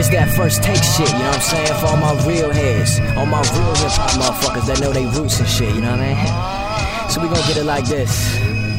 This that first take shit, you know what I'm saying? For all my real heads, all my real hip hop motherfuckers that know they roots and shit, you know what I mean? So we gon' get it like this.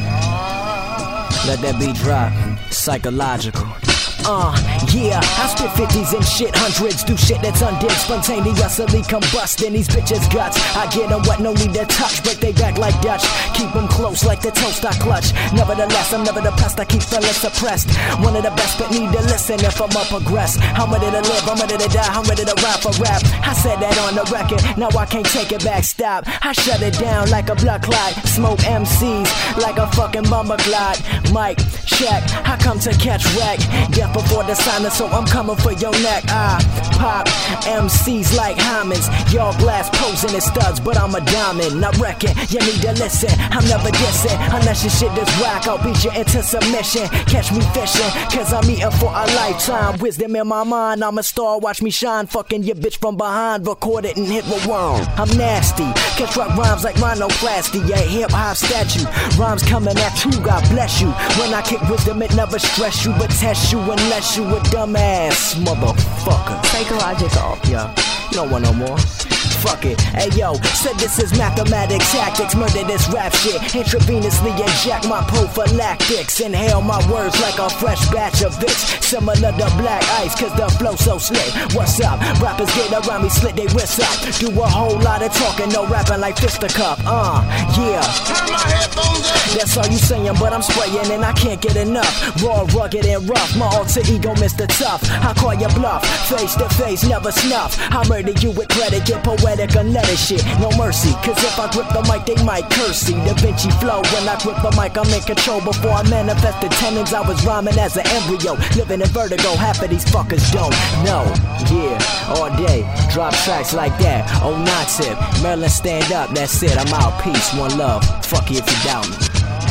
Let that beat drop. Psychological. Yeah, I spit 50s and shit, hundreds, do shit that's undid, spontaneously combusting these bitches' guts. I get them wet, no need to touch, break they back like Dutch, keep them close like the toast I clutch. Nevertheless, I'm never depressed, I keep feeling suppressed. One of the best, but need to listen if I'm up progress. I'm ready to live, I'm ready to die, I'm ready to rap for rap. I said that on the record, now I can't take it back, stop. I shut it down like a blood clot, smoke MCs like a fucking bomber clot. Mic, check, I come to catch wreck, death before the sign, so I'm coming for your neck. I pop MCs like Hymens. Y'all glass posing as studs, but I'm a diamond. I reckon you need to listen. I'm never dissing unless your shit is whack. I'll beat you into submission. Catch me fishing, cause I'm eating for a lifetime. Wisdom in my mind, I'm a star, watch me shine. Fucking your bitch from behind, record it and hit rewind. I'm nasty, catch rock rhymes like rhinoplasty. Yeah, hip hop statue, rhymes coming at you, God bless you. When I kick wisdom, it never stress you, but test you unless you a dumbass motherfucker. Psychological. Yeah, you don't want no more. Fuck it. Hey yo, said this is mathematics, tactics, murder this rap shit. Intravenously inject my prophylactics. Inhale my words like a fresh batch of Vicks. Similar to black ice, cause the flow so slick. What's up? Rappers get around me, slit they wrists up. Do a whole lot of talking, no rapping like fisticuff. Yeah. Turn my headphones up. That's all you saying, but I'm spraying and I can't get enough. Raw, rugged, and rough. My alter ego, Mr. Tough. I call you bluff. Face to face, never snuff. I murder you with credit, get poetic, unlettered shit. No mercy, cause if I grip the mic, they might curse me. Da Vinci flow, when I grip the mic, I'm in control. Before I manifested tenons, I was rhyming as an embryo. Living in vertigo, half of these fuckers don't know. Yeah, all day, drop tracks like that. Oh, not tip. Maryland, stand up, that's it. I'm out, peace, one love. Fuck you if you doubt me.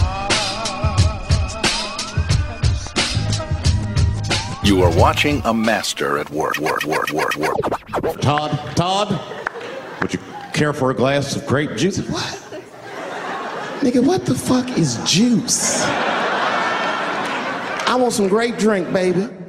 You are watching a master at work. Todd, would you care for a glass of grape juice? What? Nigga, what the fuck is juice? I want some grape drink, baby.